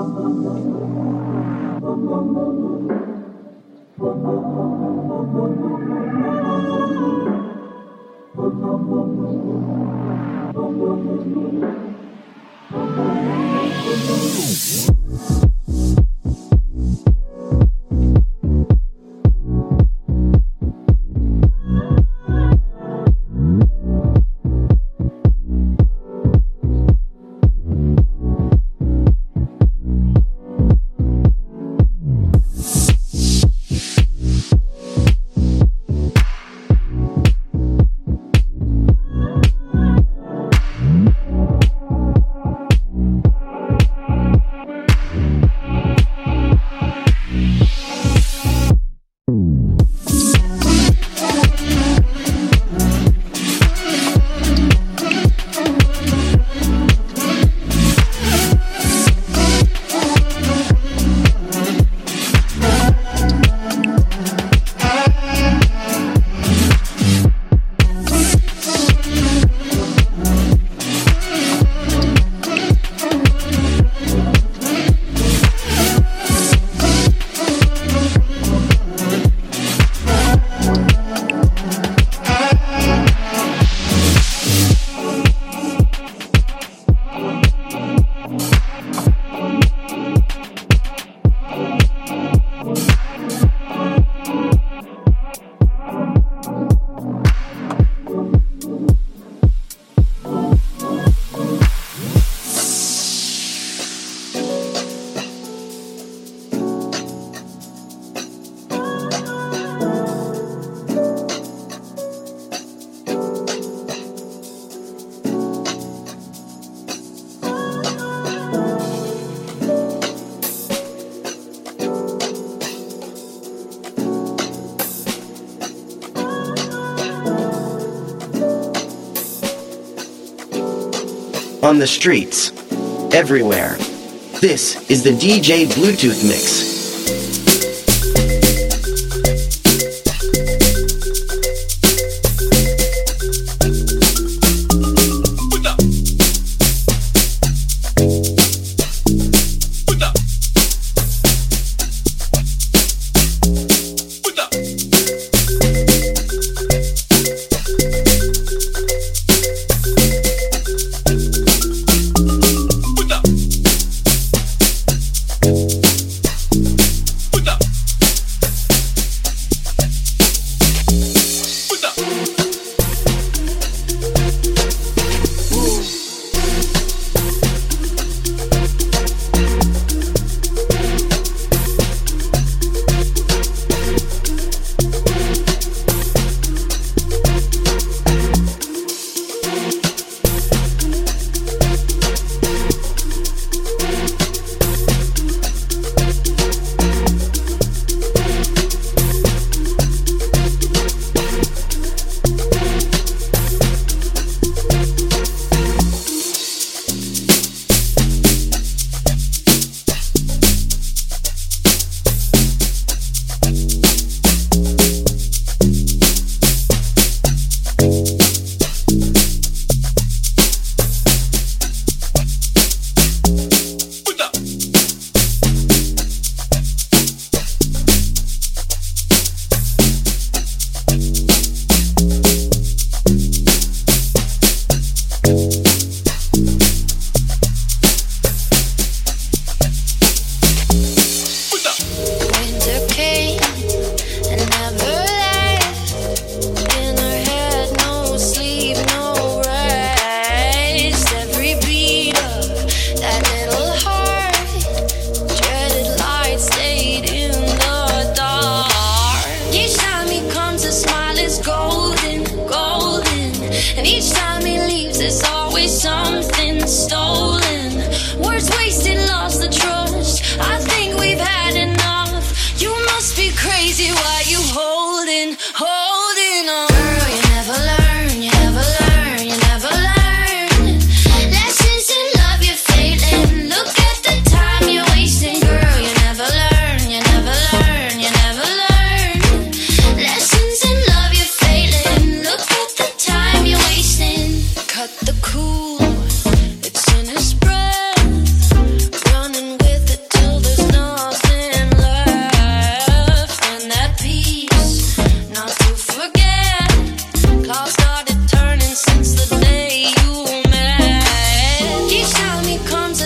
On the streets, everywhere. This is the DJ Bluetooth Mix.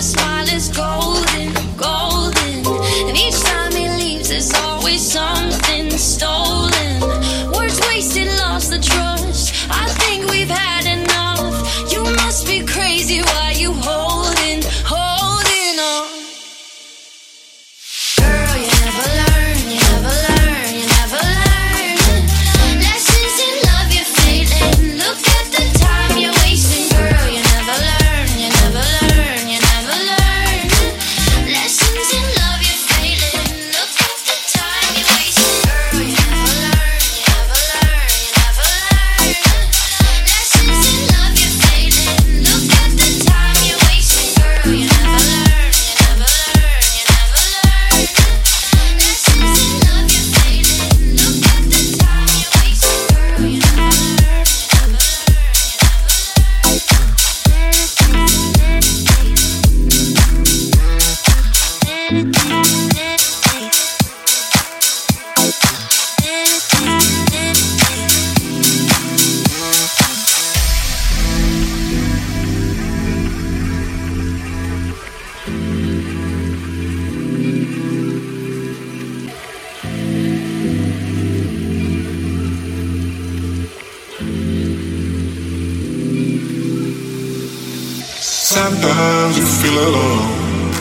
smile is golden, golden. And each time he leaves, there's always something stolen. Words wasted, lost the trust. I think we've had enough. You must be crazy, why you holding on? Girl, you never learn, you never learn, you never learn. Lessons in love you're failing. Look at the time you're wasting. Girl, you never learn, you never learn, you never learn. Lessons in love you're failing. Look at the time you're wasting. Girl, you never learn, you never learn, you never learn. Lessons in love you're failing. Look at the time you're wasting. Girl, you never learn, you never learn, you never learn. Lessons in love you're failing. Look at the time you're wasting. Girl, you never learn, you never Sometimes you feel alone,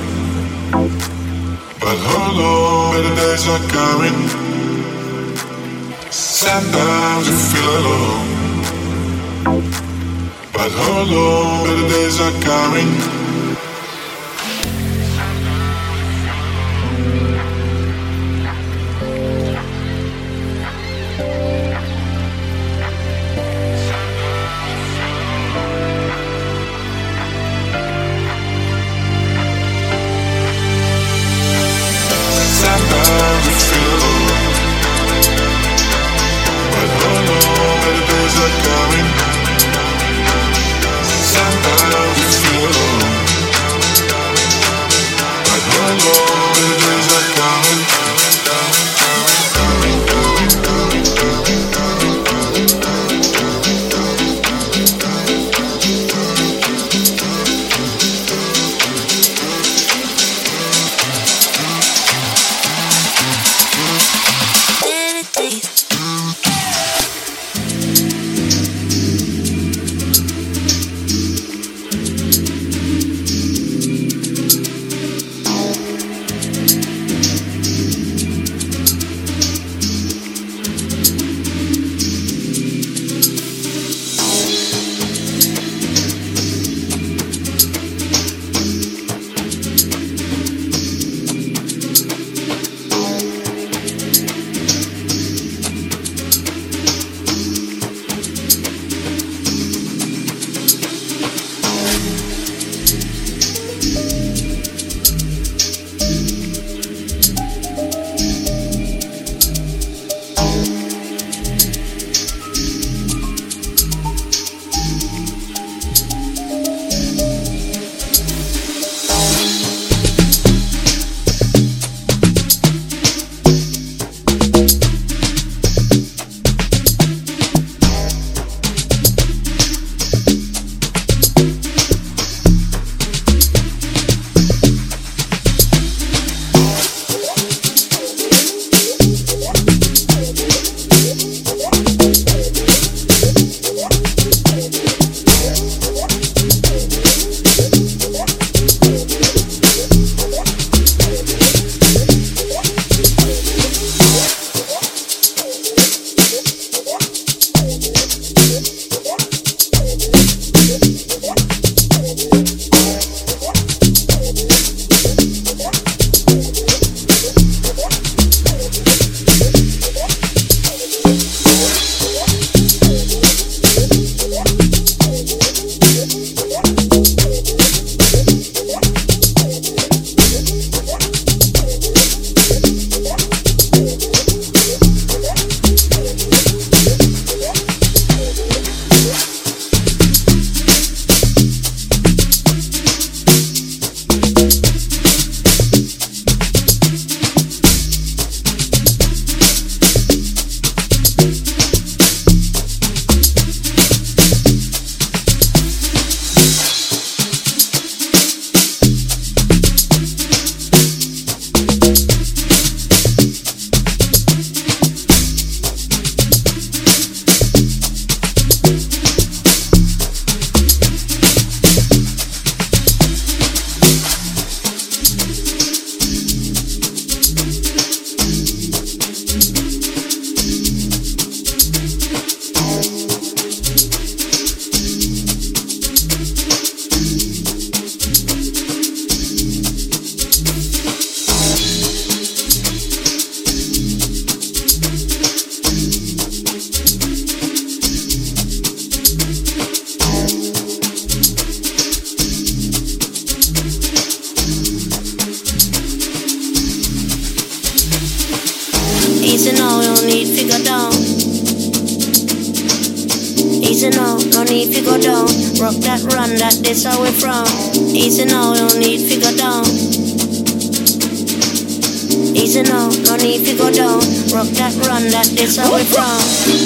but hold on, better days are coming. Sometimes you feel alone, but hold on, better days are coming. Sometimes you feel alone, but hold on, better days are coming. Sometimes you feel alone, Easy now, you don't need to go down. Easy now, no need to go down. Rock that, run that, this how we from. Easy now, you don't need to go down. Easy now, no need to go down. Rock that, run that, this how we from.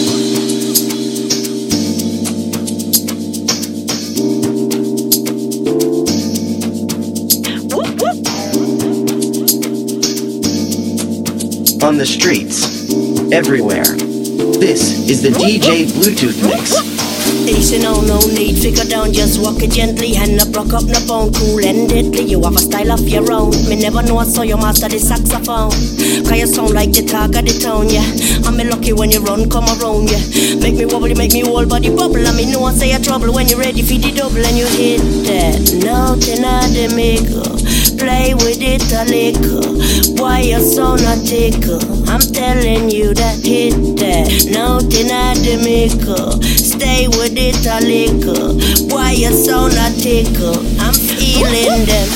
On the streets, everywhere. This is the DJ Bluetooth mix. Easy now, no need to go down. Just walk it gently and not rock up no bone. Cool and deadly, you have a style of your own. Me never know I saw you master the saxophone. Cause you sound like the talk of the town, yeah. I'm lucky when you run, come around, yeah. Make me wobbly, make me whole body bubble. I mean, no one say a trouble when you're ready for the double and you hit that. Nothing I the maker. Play with it a little. Why you so not tickle? I'm telling you that hit that. Nothing I the maker. Stay with it a little. Why you so not tickle? I'm feeling them.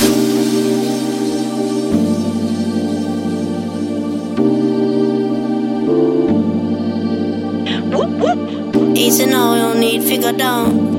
Easy now, you don't need figure down.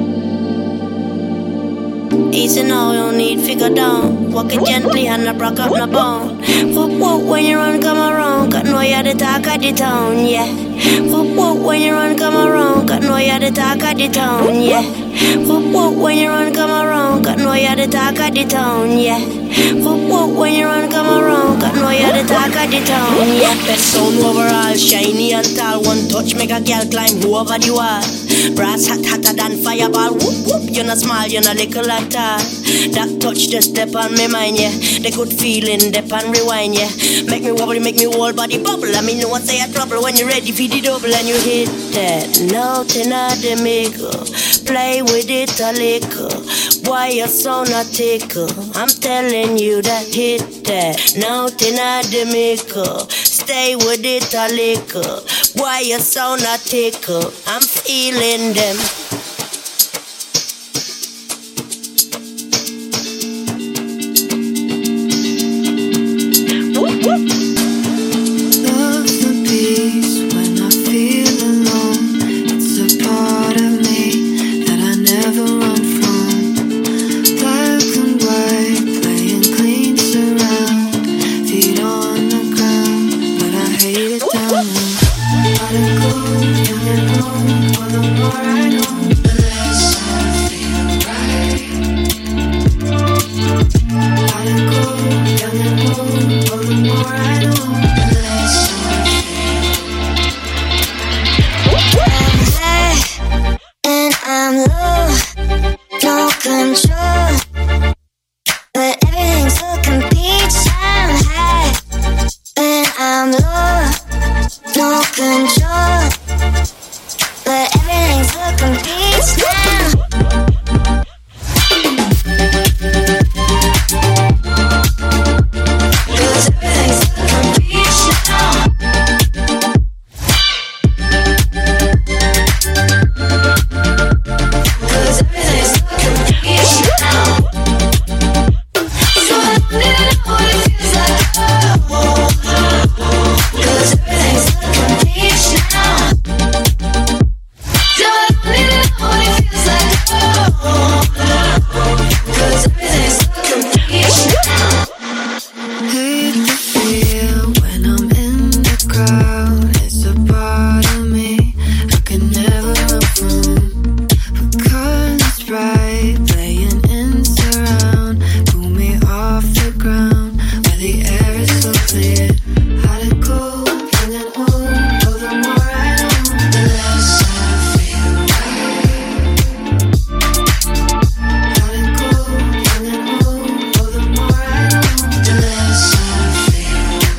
Easy now, you don't need figure down. Walk it gently and not rock up no bone. Whoop when you run, come around. Cause know you're the talk of the town, yeah. Whoop when you run, come around. Cause know you're the talk of the town, yeah. Whoop when you run, come around. Cause know you're the talk of the town, yeah. Whoop when you run, come around. Cause know you're the talk of the town, yeah. Best sound overall, shiny and tall. One touch make a girl climb over the wall. Brass hot, hotter than fireball. Whoop whoop, you're not small, you're not little at all. That touch just step on me mind, yeah. The good feeling, dip and rewind, yeah. Make me wobbly, make me whole body bubble. I mean, no one say a trouble when you're ready for the double and you hit that. Nothing I the maker. Play with it a little. Why you so not tickle? I'm telling you that hit that. Nothing I the maker. Stay with it a little. Why you so not tickle? I'm feeling them. Love the peace when I feel alone. It's a part of me that I never run from. Black and white, playing clean surround. Feet on the ground, but I hate it down low. Let it go, let it go. For the more I know, the less I feel right. Let it go, let it go. For the more I know, the less I feel. I'm high and I'm low, no control, but everything's looking peach. I'm high and I'm low, no control, but everything's looking peach now. Cause everything's looking peach now. Cause everything's looking peach now. So I don't need to know what it feels like. Cause everything's looking peach now. So I don't need to know what it feels like. Cause everything's looking peach now. Hate the feel when I'm in the crowd. It's a part of me I can never run from. But colors bright, playing in surround. Pull me off the ground where the air is so clear. How to go, young and old. Oh, the more I know, the less I feel right. How to go, young and old. Oh, the more I know, the less I feel.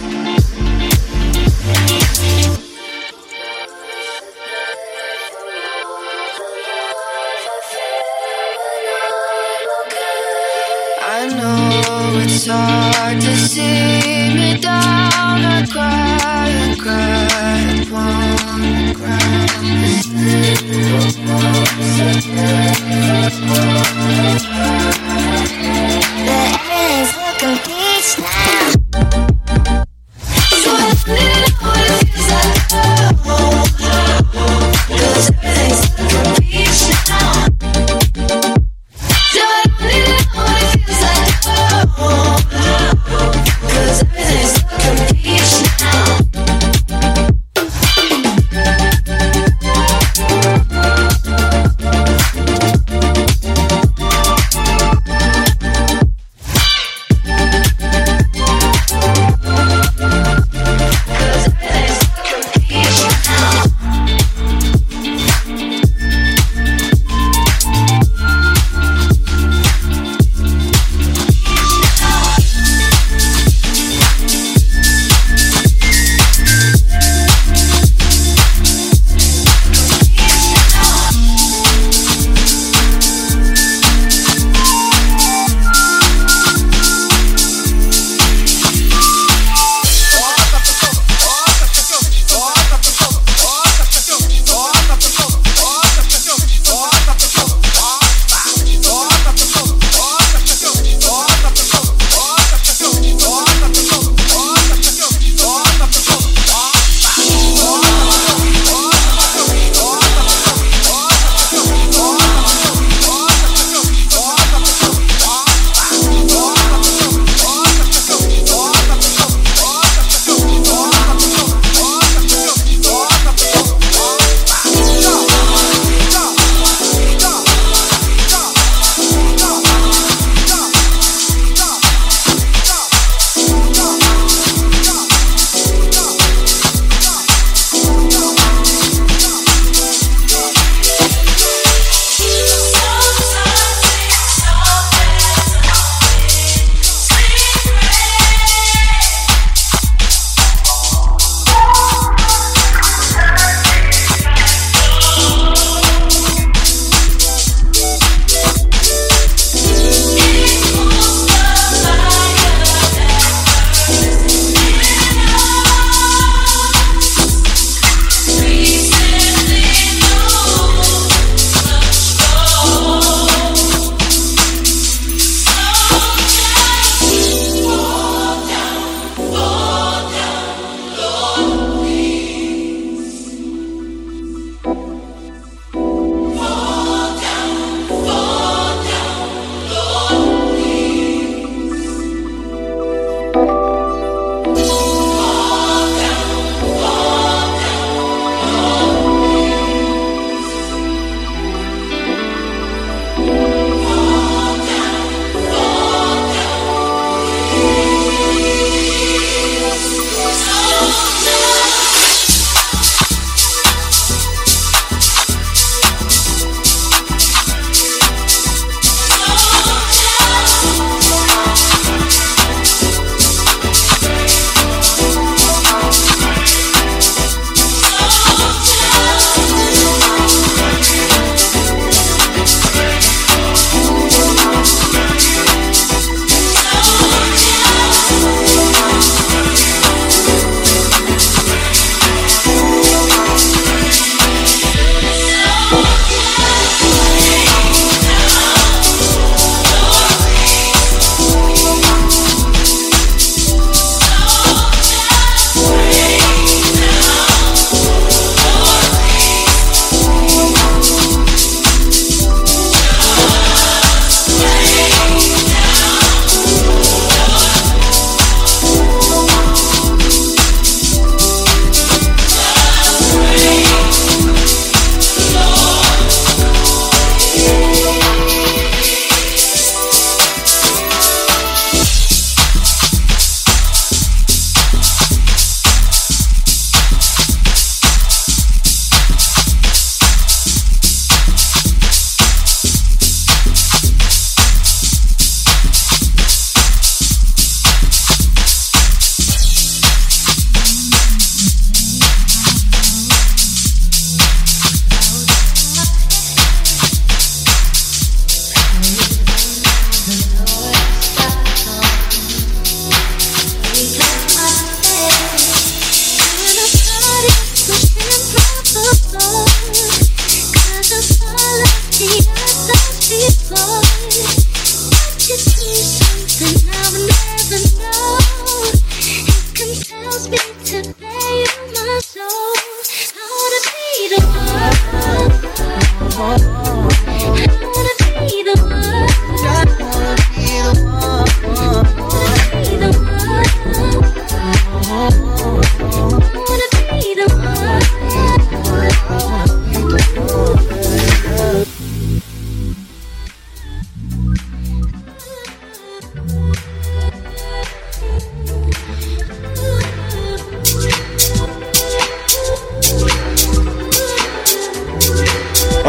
I know it's hard to see me down. I cry and cry upon the ground. But everything's looking peach now. So I don't need to know what it feels like.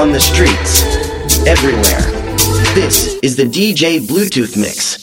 on the streets, everywhere. This is the DJ Bluetooth Mix.